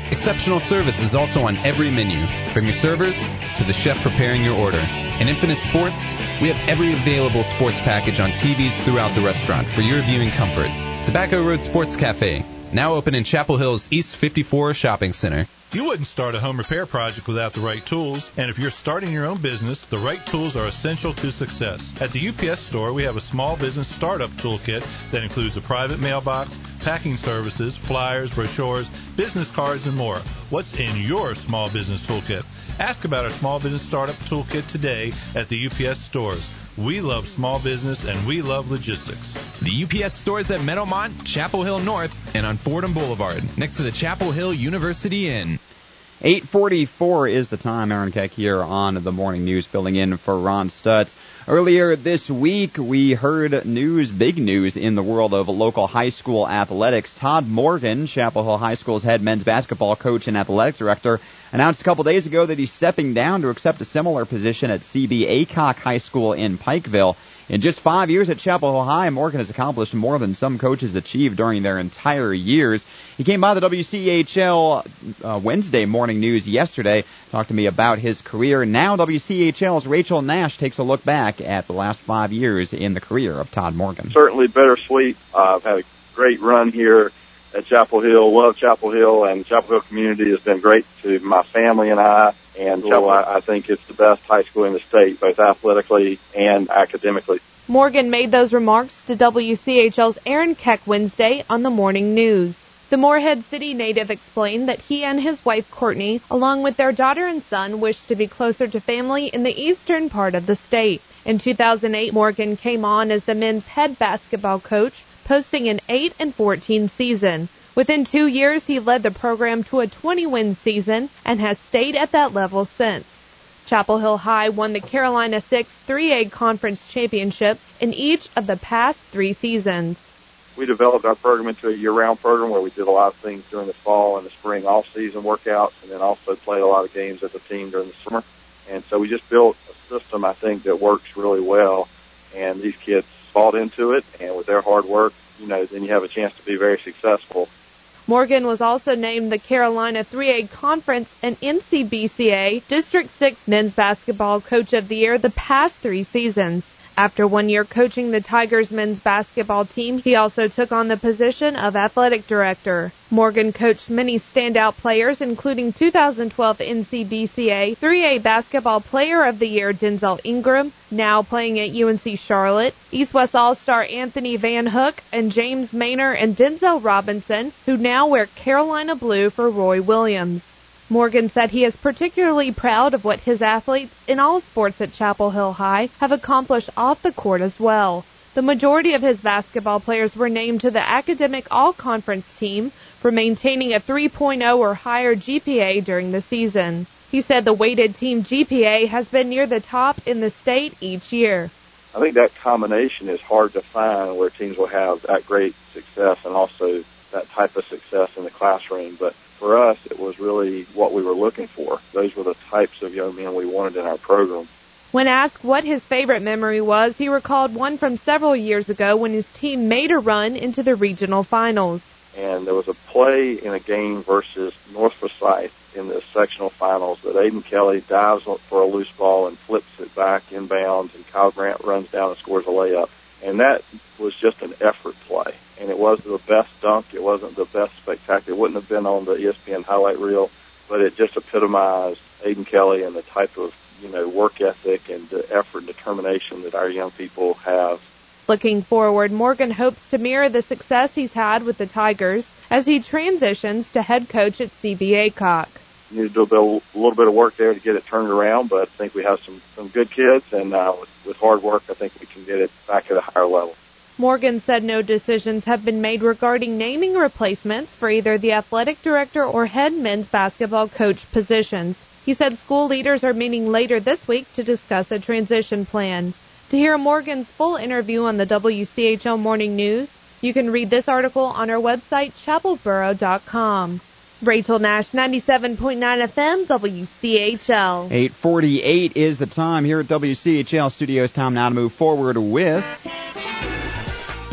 Exceptional service is also on every menu, from your servers to the chef preparing your order. In Infinite Sports, we have every available sports package on T Vs throughout the restaurant for your viewing comfort. Tobacco Road Sports Cafe, now open in Chapel Hill's East fifty-four Shopping Center. You wouldn't start a home repair project without the right tools, and if you're starting your own business, the right tools are essential to success. At the U P S store, we have a small business startup toolkit that includes a private mailbox, packing services, flyers, brochures, business cards, and more. What's in your small business toolkit? Ask about our small business startup toolkit today at the U P S stores. We love small business and we love logistics. The U P S stores at Meadowmont, Chapel Hill North, and on Fordham Boulevard, next to the Chapel Hill University Inn. eight forty-four is the time. Aaron Keck here on the Morning News, filling in for Ron Stutz. Earlier this week, we heard news, big news in the world of local high school athletics. Todd Morgan, Chapel Hill High School's head men's basketball coach and athletic director, announced a couple days ago that he's stepping down to accept a similar position at C B Aycock High School in Pikeville. In just five years at Chapel Hill High, Morgan has accomplished more than some coaches achieved during their entire years. He came by the W C H L uh, Wednesday Morning News yesterday, talked to me about his career. Now W C H L's Rachel Nash takes a look back at the last five years in the career of Todd Morgan. Certainly bittersweet. Uh, I've had a great run here at Chapel Hill. Love Chapel Hill, and Chapel Hill community has been great to my family and I. And so I, I think it's the best high school in the state, both athletically and academically. Morgan made those remarks to W C H L's Aaron Keck Wednesday on the Morning News. The Morehead City native explained that he and his wife Courtney, along with their daughter and son, wish to be closer to family in the eastern part of the state. In two thousand eight, Morgan came on as the men's head basketball coach, posting an eight and fourteen season. Within two years, he led the program to a twenty-win season and has stayed at that level since. Chapel Hill High won the Carolina six three A Conference Championship in each of the past three seasons. We developed our program into a year-round program where we did a lot of things during the fall and the spring off-season workouts, and then also played a lot of games as a team during the summer. And so we just built a system, I think, that works really well, and these kids bought into it, and with their hard work, you know, then you have a chance to be very successful. Morgan was also named the Carolina three A Conference and N C B C A District six Men's Basketball Coach of the Year the past three seasons. After one year coaching the Tigers men's basketball team, he also took on the position of athletic director. Morgan coached many standout players, including two thousand twelve N C B C A three A Basketball Player of the Year Denzel Ingram, now playing at U N C Charlotte, East-West All-Star Anthony Van Hook, and James Maynor and Denzel Robinson, who now wear Carolina blue for Roy Williams. Morgan said he is particularly proud of what his athletes in all sports at Chapel Hill High have accomplished off the court as well. The majority of his basketball players were named to the academic all-conference team for maintaining a three point oh or higher G P A during the season. He said the weighted team G P A has been near the top in the state each year. I think that combination is hard to find where teams will have that great success and also that type of success in the classroom. But for us, it was really what we were looking for. Those were the types of young men we wanted in our program. When asked what his favorite memory was, he recalled one from several years ago when his team made a run into the regional finals. And there was a play in a game versus North Forsyth in the sectional finals that Aiden Kelly dives for a loose ball and flips it back inbounds, and Kyle Grant runs down and scores a layup. And that was just an effort play. And it wasn't the best dunk. It wasn't the best spectacular. It wouldn't have been on the E S P N highlight reel, but it just epitomized Aiden Kelly and the type of, you know, work ethic and the effort and determination that our young people have. Looking forward, Morgan hopes to mirror the success he's had with the Tigers as he transitions to head coach at C B Aycock. We need to do a, bit, a little bit of work there to get it turned around, but I think we have some, some good kids, and uh, with, with hard work, I think we can get it back at a higher level. Morgan said no decisions have been made regarding naming replacements for either the athletic director or head men's basketball coach positions. He said school leaders are meeting later this week to discuss a transition plan. To hear Morgan's full interview on the W C H L Morning News, you can read this article on our website, chapel borough dot com. Rachel Nash, ninety-seven point nine F M, W C H L. eight forty-eight is the time here at W C H L Studios. Time now to move forward with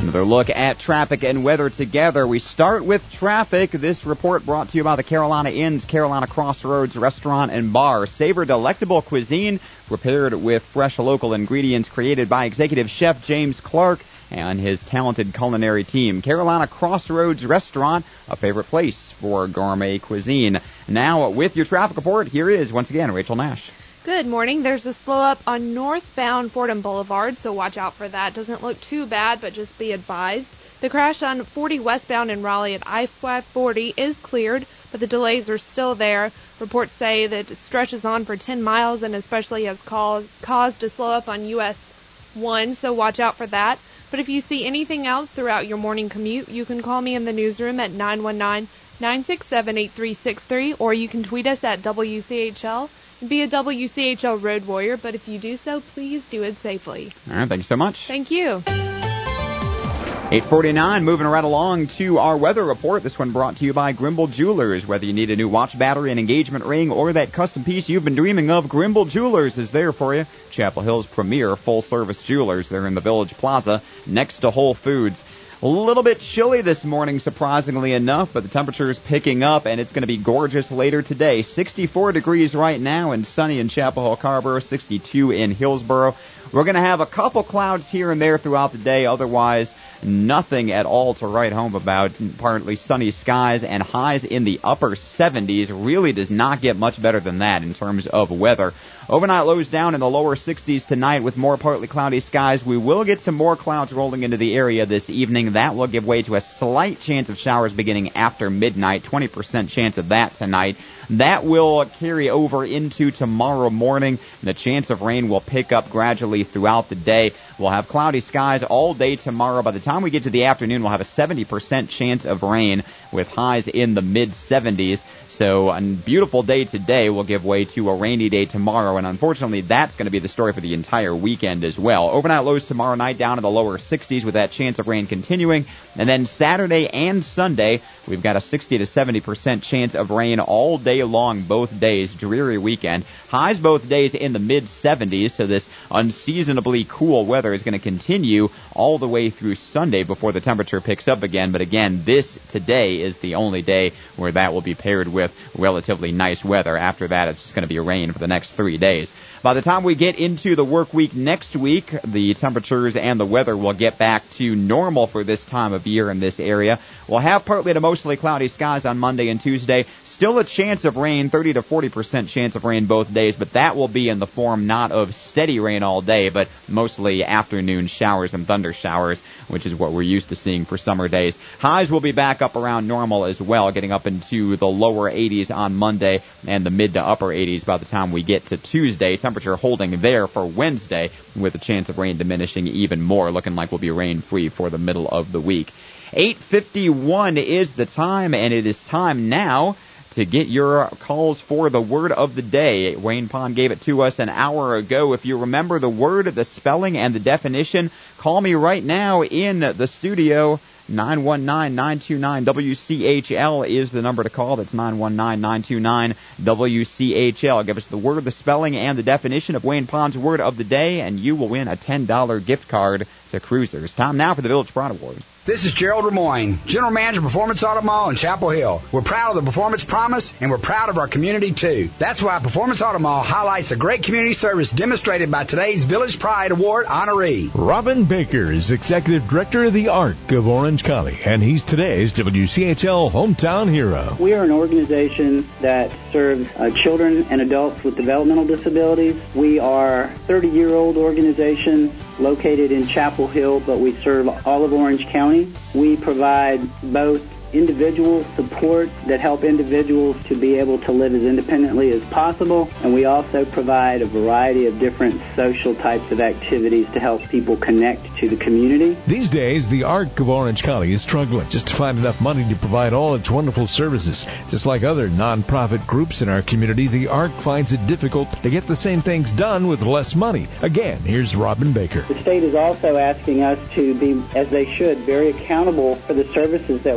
Another look at traffic and weather together. We start with traffic. This report brought to you by the Carolina Inns, Carolina Crossroads Restaurant and Bar. Savor delectable cuisine prepared with fresh local ingredients, created by Executive Chef James Clark and his talented culinary team. Carolina Crossroads Restaurant, a favorite place for gourmet cuisine. Now, with your traffic report, here is, once again, Rachel Nash. Good morning. There's a slow up on northbound Fordham Boulevard, so watch out for that. Doesn't look too bad, but just be advised. The crash on forty westbound in Raleigh at I five forty is cleared, but the delays are still there. Reports say that it stretches on for ten miles and especially has caused, caused a slow up on U S one, so watch out for that. But if you see anything else throughout your morning commute, you can call me in the newsroom at nine one nine, nine six seven, eight three six three, or you can tweet us at W C H L and be a W C H L road warrior. But if you do so, please do it safely. All right, thank you so much. Thank you. eight forty-nine, moving right along to our weather report. This one brought to you by Grimble Jewelers. Whether you need a new watch battery, an engagement ring, or that custom piece you've been dreaming of, Grimble Jewelers is there for you. Chapel Hill's premier full-service jewelers. They're in the Village Plaza next to Whole Foods. A little bit chilly this morning, surprisingly enough, but the temperature is picking up, and it's going to be gorgeous later today. sixty-four degrees right now, and sunny in Chapel Hill, Carrboro, sixty-two in Hillsboro. We're going to have a couple clouds here and there throughout the day. Otherwise, nothing at all to write home about. Partly sunny skies and highs in the upper seventies. Really does not get much better than that in terms of weather. Overnight lows down in the lower sixties tonight with more partly cloudy skies. We will get some more clouds rolling into the area this evening. That will give way to a slight chance of showers beginning after midnight. twenty percent chance of that tonight. That will carry over into tomorrow morning. The chance of rain will pick up gradually throughout the day. We'll have cloudy skies all day tomorrow. By the time we get to the afternoon, we'll have a seventy percent chance of rain with highs in the mid seventies. So a beautiful day today will give way to a rainy day tomorrow, and unfortunately that's going to be the story for the entire weekend as well. Overnight lows tomorrow night down in the lower sixties with that chance of rain continuing. And then Saturday and Sunday, we've got a sixty to seventy percent chance of rain all day long, both days. Dreary weekend. Highs both days in the mid seventies, so this unseasonably cool weather is going to continue all the way through Sunday before the temperature picks up again. But again, this today is the only day where that will be paired with relatively nice weather. After that, it's just going to be rain for the next three days. By the time we get into the work week next week, the temperatures and the weather will get back to normal for this time of year in this area. We'll have partly to mostly cloudy skies on Monday and Tuesday. Still a chance of rain, thirty to forty percent chance of rain both days, but that will be in the form not of steady rain all day, but mostly afternoon showers and thunder showers, which is what we're used to seeing for summer days. Highs will be back up around normal as well, getting up into the lower eighties on Monday and the mid to upper eighties by the time we get to Tuesday. Temperature holding there for Wednesday with a chance of rain diminishing even more, looking like we'll be rain-free for the middle of the week. eight fifty-one is the time, and it is time now to get your calls for the word of the day. Wayne Pond gave it to us an hour ago. If you remember the word, the spelling, and the definition, call me right now in the studio. nine one nine, nine two nine, W C H L is the number to call. That's nine one nine, nine two nine, W C H L. Give us the word, the spelling, and the definition of Wayne Pond's word of the day, and you will win a ten dollars gift card to Cruisers. Time now for the Village Pride Award. This is Gerald Lemoyne, General Manager, Performance Auto Mall in Chapel Hill. We're proud of the Performance Promise, and we're proud of our community, too. That's why Performance Auto Mall highlights the great community service demonstrated by today's Village Pride Award honoree. Robin Baker is Executive Director of the ARC of Orange County, and he's today's W C H L Hometown Hero. We are an organization that serves uh, children and adults with developmental disabilities. We are a thirty-year-old organization located in Chapel Hill, but we serve all of Orange County. We provide both individual support that help individuals to be able to live as independently as possible, and we also provide a variety of different social types of activities to help people connect to the community. These days, the ARC of Orange County is struggling just to find enough money to provide all its wonderful services. Just like other nonprofit groups in our community, the ARC finds it difficult to get the same things done with less money. Again, here's Robin Baker. The state is also asking us to be, as they should, very accountable for the services that we provide.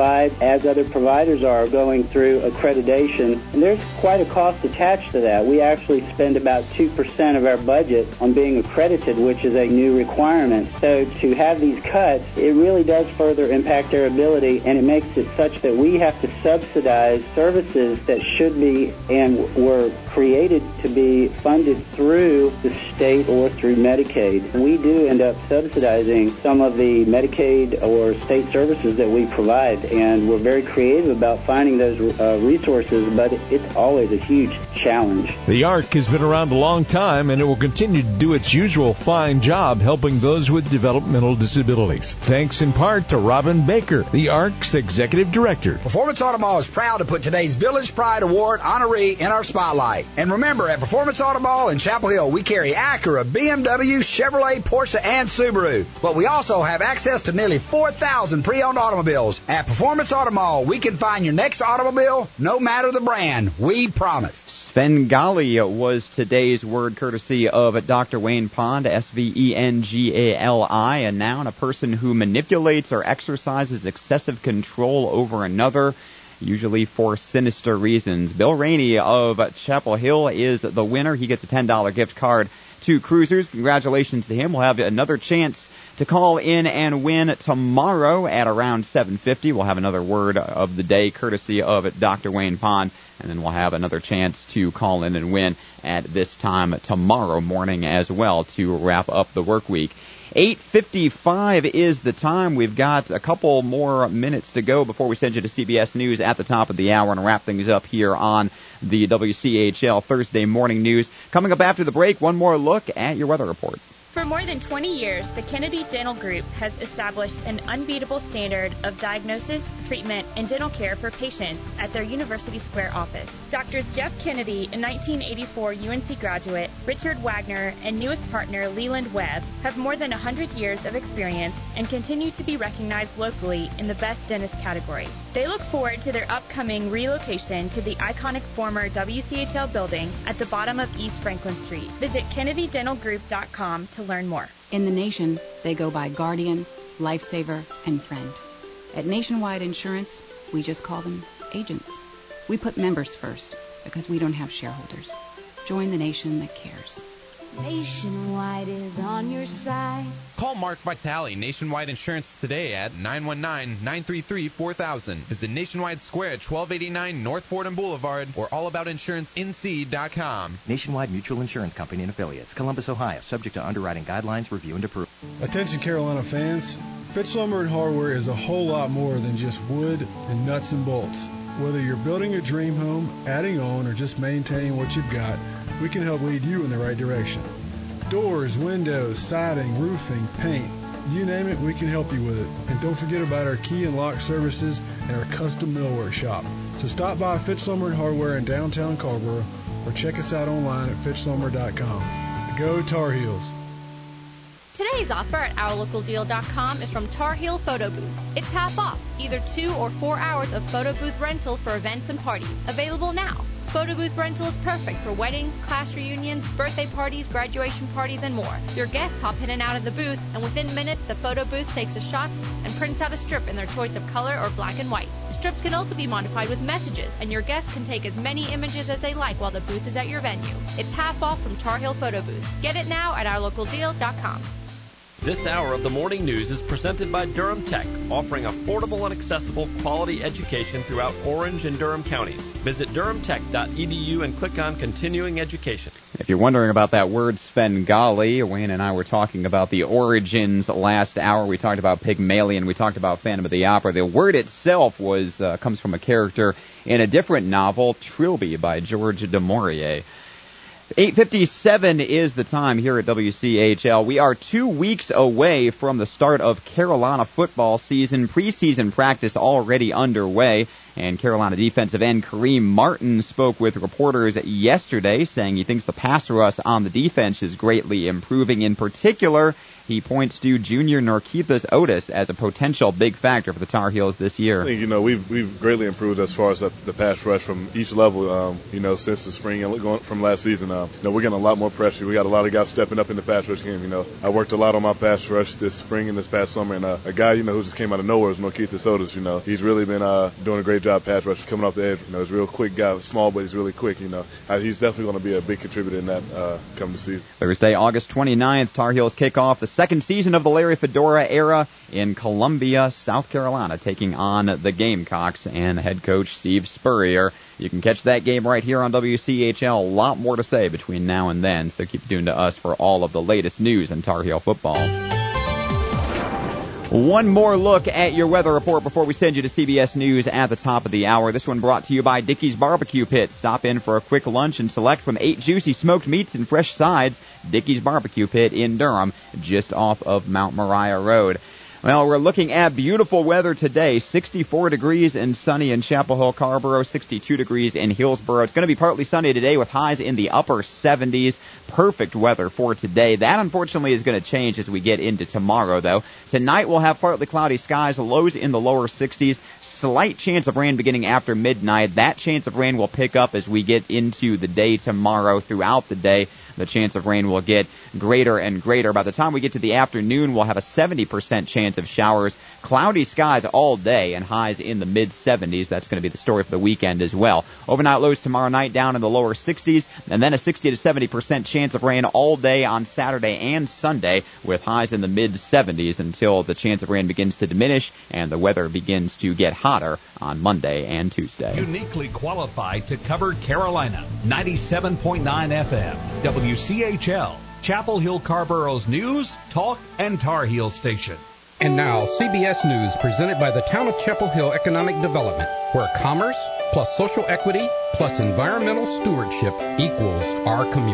provide, as other providers are, going through accreditation. And there's quite a cost attached to that. We actually spend about two percent of our budget on being accredited, which is a new requirement. So to have these cuts, it really does further impact our ability, and it makes it such that we have to subsidize services that should be and were created to be funded through the state or through Medicaid. We do end up subsidizing some of the Medicaid or state services that we provide, and we're very creative about finding those uh, resources, but it's always a huge challenge. The A R C has been around a long time, and it will continue to do its usual fine job helping those with developmental disabilities. Thanks in part to Robin Baker, the A R C's Executive Director. Performance Auto Mall is proud to put today's Village Pride Award honoree in our spotlight. And remember, at Performance Auto Mall in Chapel Hill, we carry Acura, B M W, Chevrolet, Porsche, and Subaru. But we also have access to nearly four thousand pre-owned automobiles. At Performance Auto Mall, we can find your next automobile, no matter the brand. We promise. Svengali was today's word, courtesy of Doctor Wayne Pond, S V E N G A L I, a noun, a person who manipulates or exercises excessive control over another, usually for sinister reasons. Bill Rainey of Chapel Hill is the winner. He gets a ten dollars gift card to Cruisers. Congratulations to him. We'll have another chance to call in and win tomorrow at around seven fifty. We'll have another word of the day courtesy of Doctor Wayne Pond, and then we'll have another chance to call in and win at this time tomorrow morning as well to wrap up the work week. eight fifty-five is the time. We've got a couple more minutes to go before we send you to C B S News at the top of the hour and wrap things up here on the W C H L Thursday Morning News. Coming up after the break, one more look at your weather report. For more than twenty years, the Kennedy Dental Group has established an unbeatable standard of diagnosis, treatment, and dental care for patients at their University Square office. Doctors Jeff Kennedy, a nineteen eighty-four U N C graduate, Richard Wagner, and newest partner Leland Webb have more than one hundred years of experience and continue to be recognized locally in the Best Dentist category. They look forward to their upcoming relocation to the iconic former W C H L building at the bottom of East Franklin Street. Visit Kennedy Dental Group dot com to learn more. In the nation, they go by Guardian, Lifesaver, and Friend. At Nationwide Insurance, we just call them agents. We put members first because we don't have shareholders. Join the nation that cares. Nationwide is on your side. Call Mark Vitale, Nationwide Insurance, today at nine one nine, nine three three, four thousand. Visit Nationwide Square at twelve eighty-nine North Fordham Boulevard or all about insurance N C dot com. Nationwide Mutual Insurance Company and Affiliates, Columbus, Ohio, subject to underwriting guidelines, review, and approval. Attention Carolina fans, Fitz Lumber and Hardware is a whole lot more than just wood and nuts and bolts. Whether you're building a dream home, adding on, or just maintaining what you've got, we can help lead you in the right direction. Doors, windows, siding, roofing, paint, you name it, we can help you with it. And don't forget about our key and lock services and our custom millwork shop. So stop by Fitz Lumber and Hardware in downtown Carrboro or check us out online at fitz lumber dot com. Go Tar Heels! Today's offer at our local deal dot com is from Tar Heel Photo Booth. It's half off, either two or four hours of photo booth rental for events and parties. Available now. Photo booth rental is perfect for weddings, class reunions, birthday parties, graduation parties, and more. Your guests hop in and out of the booth, and within minutes, the photo booth takes a shot and prints out a strip in their choice of color or black and white. Strips can also be modified with messages, and your guests can take as many images as they like while the booth is at your venue. It's half off from Tar Heel Photo Booth. Get it now at our local deal dot com. This hour of the morning news is presented by Durham Tech, offering affordable and accessible quality education throughout Orange and Durham counties. Visit durham tech dot e d u and click on Continuing Education. If you're wondering about that word Svengali, Wayne and I were talking about the origins last hour. We talked about Pygmalion. We talked about Phantom of the Opera. The word itself was uh, comes from a character in a different novel, Trilby, by George du Maurier. eight fifty-seven is the time here at W C H L. We are two weeks away from the start of Carolina football season. Preseason practice already underway. And Carolina defensive end Kareem Martin spoke with reporters yesterday, saying he thinks the pass rush on the defense is greatly improving. In particular, he points to junior Narkithas Otis as a potential big factor for the Tar Heels this year. I think, you know, we've we've greatly improved as far as the, the pass rush from each level, um, you know, since the spring and going from last season. Uh, uh, you know, we're getting a lot more pressure. We got a lot of guys stepping up in the pass rush game. You know, I worked a lot on my pass rush this spring and this past summer, and uh, a guy, you know, who just came out of nowhere was Marquise Sodas. You know, he's really been uh, doing a great job pass rush, coming off the edge. You know, he's a real quick guy, small, but he's really quick. You know, uh, he's definitely going to be a big contributor in that uh, coming season. Thursday, August twenty-ninth, Tar Heels kick off the second season of the Larry Fedora era in Columbia, South Carolina, taking on the Gamecocks and head coach Steve Spurrier. You can catch that game right here on W C H L. A lot more to say between now and then, so keep tuned to us for all of the latest news in Tar Heel football. One more look at your weather report before we send you to C B S News at the top of the hour. This one brought to you by Dickey's Barbecue Pit. Stop in for a quick lunch and select from eight juicy smoked meats and fresh sides. Dickey's Barbecue Pit in Durham, just off of Mount Moriah Road. Well, we're looking at beautiful weather today, sixty-four degrees and sunny in Chapel Hill, Carrboro, sixty-two degrees in Hillsboro. It's going to be partly sunny today with highs in the upper seventies. Perfect weather for today. That, unfortunately, is going to change as we get into tomorrow, though. Tonight, we'll have partly cloudy skies, lows in the lower sixties. Slight chance of rain beginning after midnight. That chance of rain will pick up as we get into the day tomorrow. Throughout the day, the chance of rain will get greater and greater. By the time we get to the afternoon, we'll have a seventy percent chance of showers. Cloudy skies all day and highs in the mid-seventies. That's going to be the story for the weekend as well. Overnight lows tomorrow night down in the lower sixties, and then a sixty to seventy percent chance of rain all day on Saturday and Sunday, with highs in the mid-seventies until the chance of rain begins to diminish and the weather begins to get hotter on Monday and Tuesday. Uniquely qualified to cover Carolina. ninety-seven point nine F M. W C H L. Chapel Hill Carrboro's news, talk, and Tar Heel station. And now, C B S News, presented by the Town of Chapel Hill Economic Development, where commerce plus social equity plus environmental stewardship equals our community.